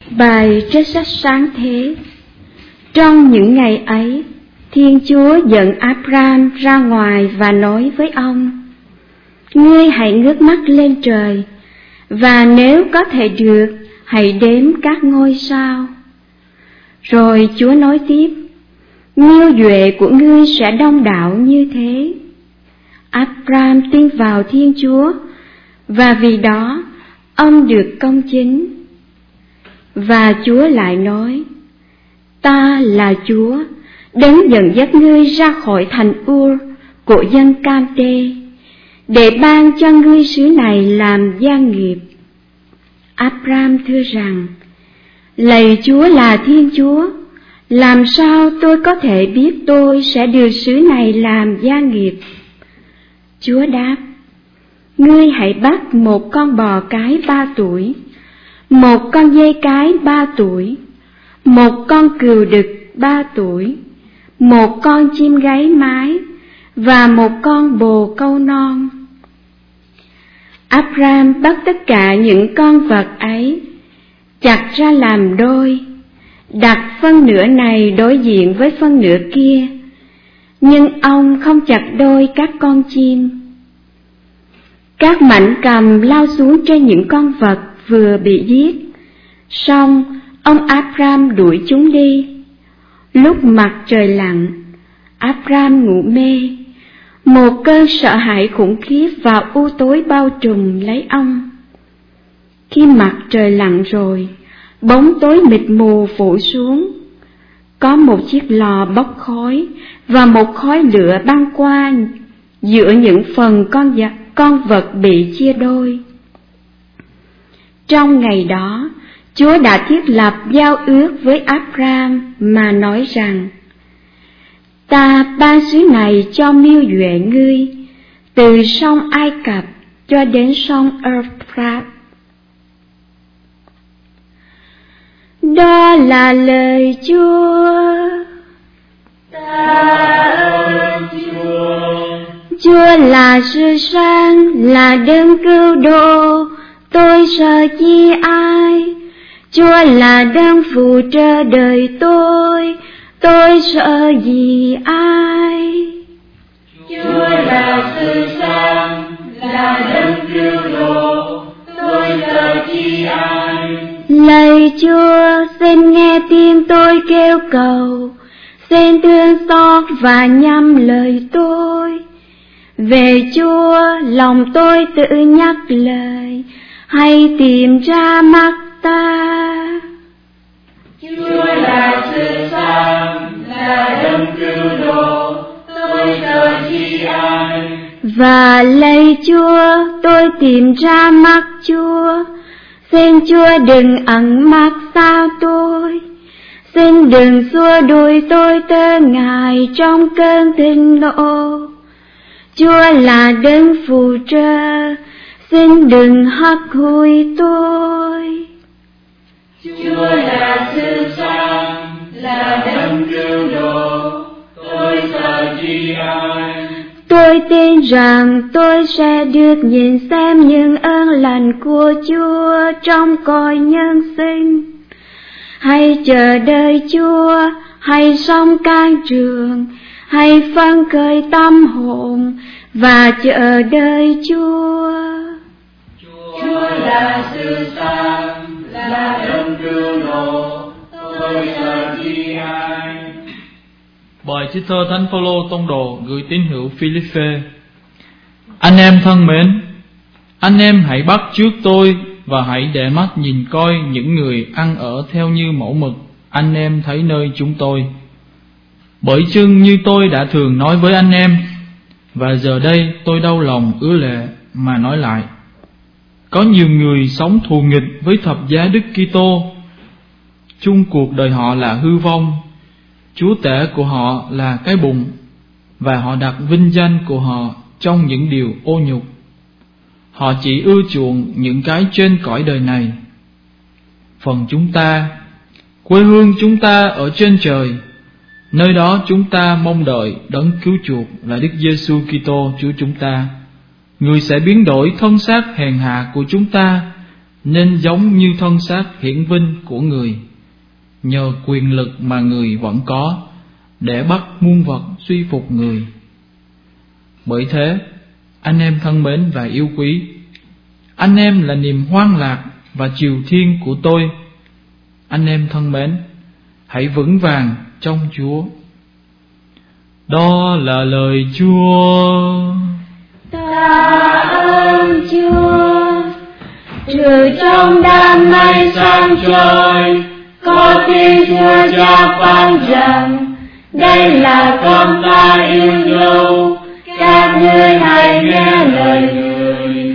Bài trích sách Sáng Thế. Trong những ngày ấy, Thiên Chúa dẫn Abraham ra ngoài và nói với ông: Ngươi hãy ngước mắt lên trời, và nếu có thể được, hãy đếm các ngôi sao. Rồi Chúa nói tiếp: Nhiêu duệ của ngươi sẽ đông đảo như thế. Abraham tin vào Thiên Chúa, và vì đó ông được công chính. Và Chúa lại nói: Ta là Chúa, đấng dẫn dắt ngươi ra khỏi thành Ur của dân Cam-đê, để ban cho ngươi xứ này làm gia nghiệp. Abraham thưa rằng: Lạy Chúa là Thiên Chúa, làm sao tôi có thể biết tôi sẽ được xứ này làm gia nghiệp? Chúa đáp: Ngươi hãy bắt một con bò cái 3 tuổi, một con dê cái 3 tuổi, một con cừu đực 3 tuổi, một con chim gáy mái và một con bồ câu non. Abraham bắt tất cả những con vật ấy, chặt ra làm đôi, đặt phân nửa này đối diện với phân nửa kia, nhưng ông không chặt đôi các con chim. Các mảnh cầm lao xuống trên những con vật vừa bị giết, song ông Abraham đuổi chúng đi. Lúc mặt trời lặn, Abraham ngủ mê, một cơn sợ hãi khủng khiếp và u tối bao trùm lấy ông. Khi mặt trời lặn rồi, bóng tối mịt mù phủ xuống. Có một chiếc lò bốc khói và một khói lửa băng qua giữa những phần con vật bị chia đôi. Trong ngày đó, Chúa đã thiết lập giao ước với Abraham mà nói rằng: Ta ban xứ này cho miêu duệ ngươi, từ sông Ai Cập cho đến sông Euphrates. Đó là lời Chúa. Ta ơn Chúa. Chúa là sự sáng, là đấng cứu độ, tôi sợ chi ai? Chúa là đấng phù trợ đời tôi sợ gì ai? Chúa là sự sáng, là đấng cứu độ, tôi sợ chi ai? Lạy Chúa, xin nghe tiếng tôi kêu cầu, xin thương xót và nhắm lời tôi. Về Chúa, lòng tôi tự nhắc lời, hãy tìm ra mắt ta. Chúa là sự sáng, là đấng cứu độ, tôi sợ chi ai? Và lạy Chúa, tôi tìm ra mắt Chúa. Xin Chúa đừng ẩn mắt xa tôi, xin đừng xua đuổi tôi tơ ngài trong cơn thịnh nộ. Chúa là đấng phù trợ, xin đừng hắt hủi tôi. Chúa là sự sáng, là đấng cứu độ, tôi sợ chi ai? Tôi tin rằng tôi sẽ được nhìn xem những ơn lành của Chúa trong cõi nhân sinh. Hãy chờ đợi Chúa, hãy sống can trường, hãy phấn khởi tâm hồn và chờ đợi Chúa. Chúa là sự sáng, là đấng cứu độ, tôi sợ chi ai? Bài trích thơ Thánh Phaolô tông đồ gửi tín hữu Philippe. Anh em thân mến, anh em hãy bắt chước tôi và hãy để mắt nhìn coi những người ăn ở theo như mẫu mực anh em thấy nơi chúng tôi. Bởi chưng như tôi đã thường nói với anh em, và giờ đây tôi đau lòng ứa lệ mà nói lại. Có nhiều người sống thù nghịch với thập giá Đức Kitô, chung cuộc đời họ là hư vong, chúa tể của họ là cái bụng, và họ đặt vinh danh của họ trong những điều ô nhục. Họ chỉ ưa chuộng những cái trên cõi đời này. Phần chúng ta, quê hương chúng ta ở trên trời, nơi đó chúng ta mong đợi đấng cứu chuộc là Đức Giêsu Kitô Chúa chúng ta. Người sẽ biến đổi thân xác hèn hạ của chúng ta nên giống như thân xác hiển vinh của người, nhờ quyền lực mà người vẫn có, để bắt muôn vật suy phục người. Bởi thế, anh em thân mến và yêu quý, anh em là niềm hoan lạc và chiều thiên của tôi. Anh em thân mến, hãy vững vàng trong Chúa. Đó là lời Chúa. Ta ơn Chúa. Từ trong đám mây sáng trôi, có tiếng Chúa Cha phán rằng: đây là con ta yêu dấu, các ngươi hãy nghe lời người.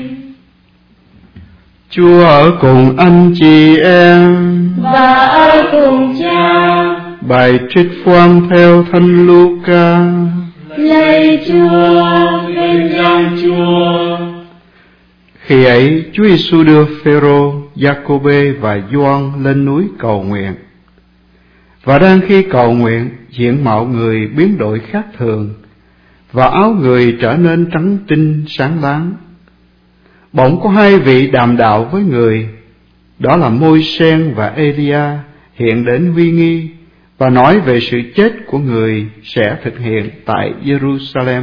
Chúa ở cùng anh chị em và ở cùng Cha. Bài trích phán theo Thánh Luca. Lạy Chúa, vinh danh Chúa. Khi ấy, Chúa Giêsu đưa Phêrô, Giacôbê và Gioan lên núi cầu nguyện. Và đang khi cầu nguyện, diện mạo người biến đổi khác thường, và áo người trở nên trắng tinh sáng láng. Bỗng có hai vị đàm đạo với người, đó là Môi-se và Elia, hiện đến uy nghi và nói về sự chết của người sẽ thực hiện tại Jerusalem.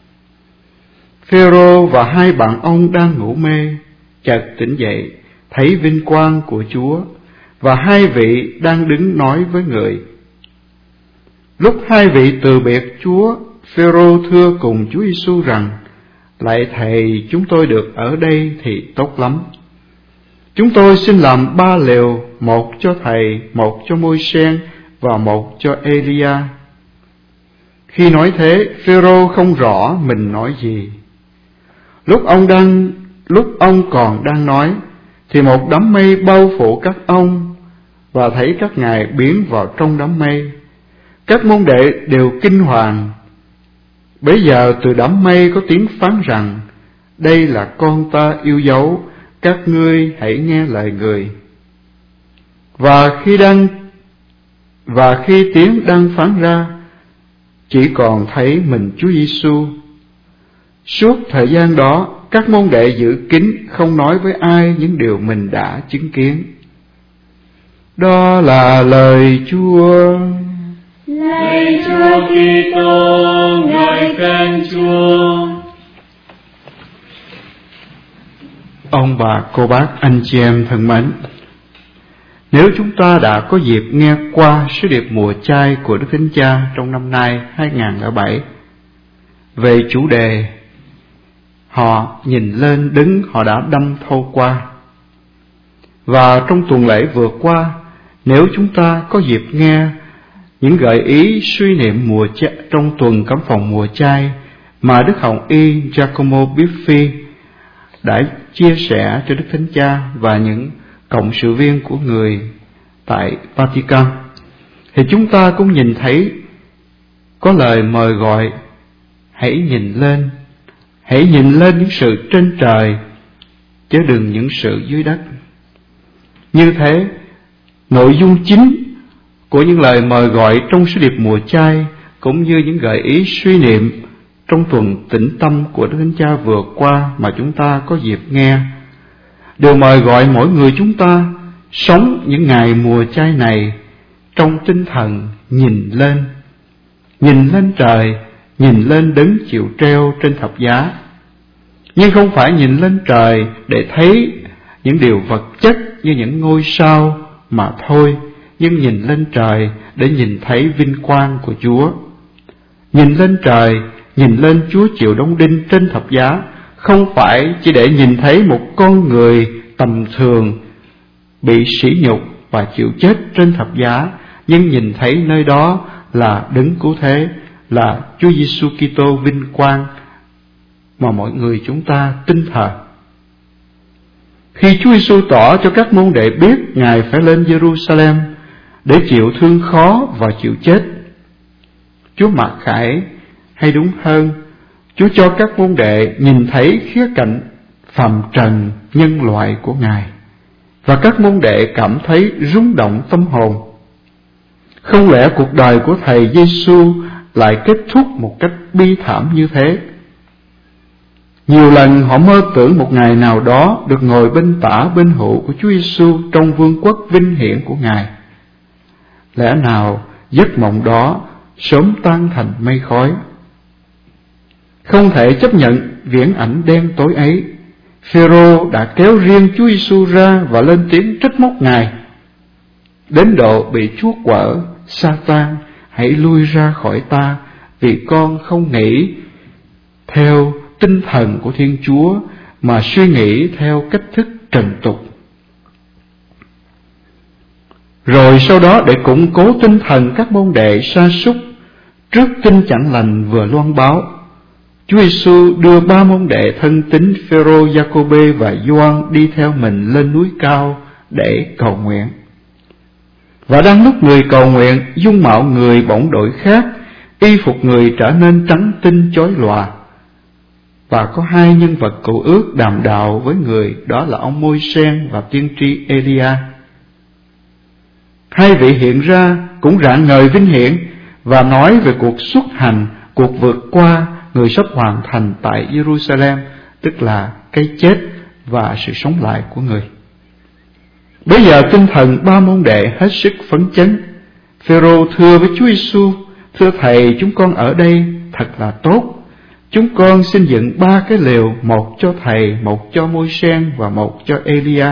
Phêrô và hai bạn ông đang ngủ mê, chợt tỉnh dậy, thấy vinh quang của Chúa, và hai vị đang đứng nói với người. Lúc hai vị từ biệt Chúa, Phêrô thưa cùng Chúa Giêsu rằng: lạy Thầy, chúng tôi được ở đây thì tốt lắm. Chúng tôi xin làm 3 lều, một cho Thầy, một cho Môi-se và một cho Elia. Khi nói thế, Phêrô không rõ mình nói gì. Lúc ông còn đang nói, thì một đám mây bao phủ các ông, và thấy các ngài biến vào trong đám mây. Các môn đệ đều kinh hoàng. Bấy giờ từ đám mây có tiếng phán rằng: đây là con ta yêu dấu, các ngươi hãy nghe lời người. Và khi tiếng đang phán ra, chỉ còn thấy mình Chúa Giêsu. Suốt thời gian đó, các môn đệ giữ kín, không nói với ai những điều mình đã chứng kiến. Đó là lời Chúa. Lạy Chúa Kitô, ngợi khen Chúa. Ông bà, cô bác, anh chị em thân mến, nếu chúng ta đã có dịp nghe qua sứ điệp mùa chay của Đức Thánh Cha trong năm nay 2007 về chủ đề họ nhìn lên đấng họ đã đâm thâu qua, và trong tuần lễ vừa qua, nếu chúng ta có dịp nghe những gợi ý suy niệm mùa chay trong tuần cấm phòng mùa chay mà Đức Hồng Y Giacomo Biffi đã chia sẻ cho Đức Thánh Cha và những cộng sự viên của người tại Vatican, thì chúng ta cũng nhìn thấy có lời mời gọi: hãy nhìn lên những sự trên trời, chứ đừng những sự dưới đất. Như thế, nội dung chính của những lời mời gọi trong sứ điệp mùa chay, cũng như những gợi ý suy niệm trong tuần tĩnh tâm của Đức Thánh Cha vừa qua mà chúng ta có dịp nghe, đều mời gọi mỗi người chúng ta sống những ngày mùa chay này trong tinh thần nhìn lên trời, nhìn lên đấng chịu treo trên thập giá. Nhưng không phải nhìn lên trời để thấy những điều vật chất như những ngôi sao mà thôi, nhưng nhìn lên trời để nhìn thấy vinh quang của Chúa. Nhìn lên trời, nhìn lên Chúa chịu đóng đinh trên thập giá, không phải chỉ để nhìn thấy một con người tầm thường bị sỉ nhục và chịu chết trên thập giá, nhưng nhìn thấy nơi đó là đấng cứu thế, là Chúa Giêsu Kitô vinh quang mà mọi người chúng ta tin thờ. Khi Chúa Giêsu tỏ cho các môn đệ biết Ngài phải lên Jerusalem để chịu thương khó và chịu chết, Chúa mặc khải, hay đúng hơn, Chúa cho các môn đệ nhìn thấy khía cạnh phàm trần nhân loại của Ngài, và các môn đệ cảm thấy rung động tâm hồn. Không lẽ cuộc đời của Thầy Giêsu lại kết thúc một cách bi thảm như thế? Nhiều lần họ mơ tưởng một ngày nào đó được ngồi bên tả bên hữu của Chúa Giêsu trong vương quốc vinh hiển của Ngài. Lẽ nào giấc mộng đó sớm tan thành mây khói? Không thể chấp nhận viễn ảnh đen tối ấy, Phêrô đã kéo riêng Chúa Giêsu ra và lên tiếng trách móc Ngài, đến độ bị Chúa quở: Sa-tan, hãy lui ra khỏi ta, vì con không nghĩ theo tinh thần của Thiên Chúa mà suy nghĩ theo cách thức trần tục. Rồi sau đó, để củng cố tinh thần các môn đệ sa sút trước tin chẳng lành vừa loan báo, Chúa Giêsu đưa 3 môn đệ thân tín Phêrô, Giacôbê và Gioan đi theo mình lên núi cao để cầu nguyện. Và đang lúc người cầu nguyện, dung mạo người bỗng đổi khác, y phục người trở nên trắng tinh chói lòa. Và có 2 nhân vật cựu ước đàm đạo với người, đó là ông Môi-se và tiên tri Elia. 2 vị hiện ra cũng rạng ngời vinh hiển và nói về cuộc xuất hành, cuộc vượt qua người sắp hoàn thành tại Jerusalem, tức là cái chết và sự sống lại của người. Bây giờ tinh thần 3 môn đệ hết sức phấn chấn. Phêrô thưa với Chúa Giêsu: Thưa Thầy, chúng con ở đây thật là tốt. Chúng con xin dựng 3 cái lều, một cho Thầy, một cho Môi-se và một cho Elia.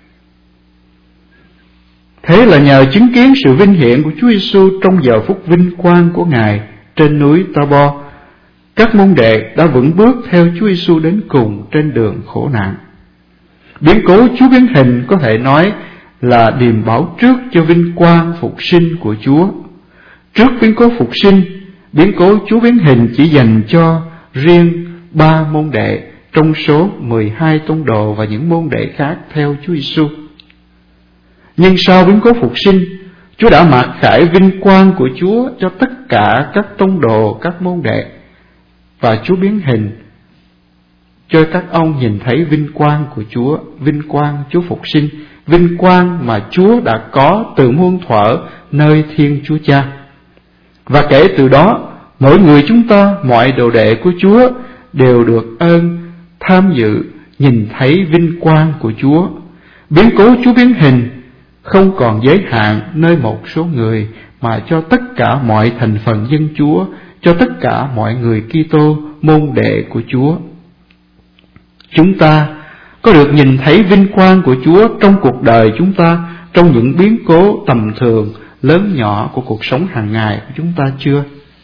Thế là nhờ chứng kiến sự vinh hiển của Chúa Giêsu trong giờ phút vinh quang của Ngài trên núi Ta-bo, các môn đệ đã vững bước theo Chúa Giêsu đến cùng trên đường khổ nạn. Biến cố Chúa biến hình có thể nói là điềm báo trước cho vinh quang phục sinh của Chúa. Trước biến cố phục sinh, biến cố Chúa biến hình chỉ dành cho riêng 3 môn đệ trong số 12 tông đồ và những môn đệ khác theo Chúa Giêsu. Nhưng sau biến cố phục sinh, Chúa đã mặc khải vinh quang của Chúa cho tất cả các tông đồ, các môn đệ, và Chúa biến hình cho các ông nhìn thấy vinh quang của Chúa, vinh quang Chúa phục sinh, vinh quang mà Chúa đã có từ muôn thuở nơi Thiên Chúa Cha. Và kể từ đó, mỗi người chúng ta, mọi đồ đệ của Chúa đều được ơn tham dự nhìn thấy vinh quang của Chúa. Biến cố Chúa biến hình không còn giới hạn nơi một số người, mà cho tất cả mọi thành phần dân Chúa, cho tất cả mọi người Kitô môn đệ của Chúa. Chúng ta có được nhìn thấy vinh quang của Chúa trong cuộc đời chúng ta, trong những biến cố tầm thường, lớn nhỏ của cuộc sống hàng ngày của chúng ta chưa?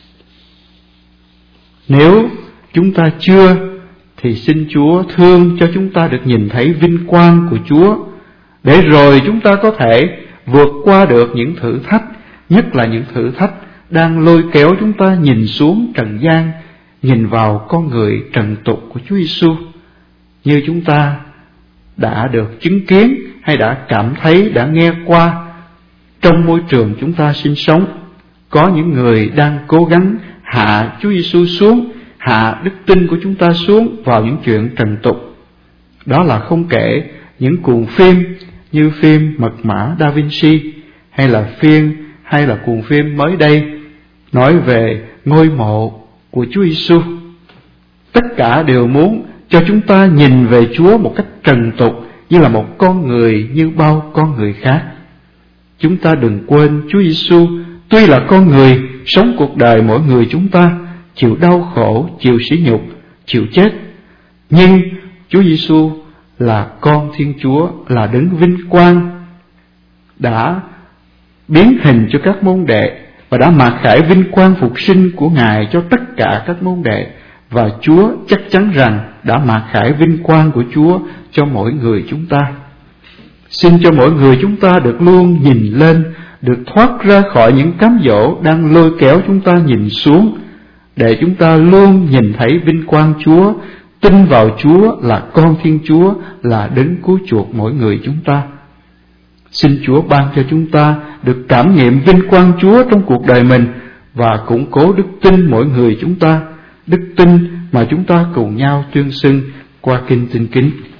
Nếu chúng ta chưa, thì xin Chúa thương cho chúng ta được nhìn thấy vinh quang của Chúa, để rồi chúng ta có thể vượt qua được những thử thách, nhất là những thử thách đang lôi kéo chúng ta nhìn xuống trần gian, nhìn vào con người trần tục của Chúa Giêsu, như chúng ta đã được chứng kiến hay đã cảm thấy, đã nghe qua trong môi trường chúng ta sinh sống. Có những người đang cố gắng hạ Chúa Giêsu xuống, hạ đức tin của chúng ta xuống vào những chuyện trần tục. Đó là không kể những cuồng phim như phim Mật mã Da Vinci, hay là cuồng phim mới đây nói về ngôi mộ của Chúa Giêsu. Tất cả đều muốn cho chúng ta nhìn về Chúa một cách trần tục, như là một con người như bao con người khác. Chúng ta đừng quên Chúa Giêsu tuy là con người, sống cuộc đời mỗi người chúng ta, chịu đau khổ, chịu sỉ nhục, chịu chết, nhưng Chúa Giêsu là con Thiên Chúa, là đấng vinh quang, đã biến hình cho các môn đệ và đã mặc khải vinh quang phục sinh của Ngài cho tất cả các môn đệ. Và Chúa chắc chắn rằng đã mặc khải vinh quang của Chúa cho mỗi người chúng ta. Xin cho mỗi người chúng ta được luôn nhìn lên, được thoát ra khỏi những cám dỗ đang lôi kéo chúng ta nhìn xuống, để chúng ta luôn nhìn thấy vinh quang Chúa, tin vào Chúa là con Thiên Chúa, là đấng cứu chuộc mỗi người chúng ta. Xin Chúa ban cho chúng ta được cảm nghiệm vinh quang Chúa trong cuộc đời mình và củng cố đức tin mỗi người chúng ta, đức tin mà chúng ta cùng nhau tuyên xưng qua kinh Tin Kính.